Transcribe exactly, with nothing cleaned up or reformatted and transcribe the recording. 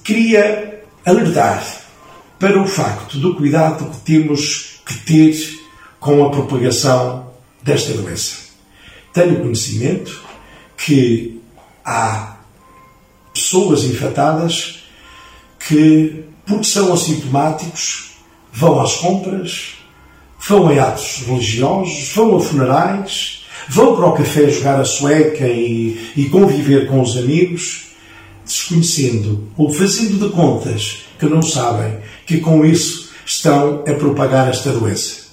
queria alertar para o facto do cuidado que temos que ter com a propagação desta doença. Tenho conhecimento que há pessoas infectadas que, porque são assintomáticos, vão às compras, vão a atos religiosos, vão a funerais, vão para o café jogar a sueca e, e conviver com os amigos, desconhecendo ou fazendo de contas que não sabem que com isso estão a propagar esta doença.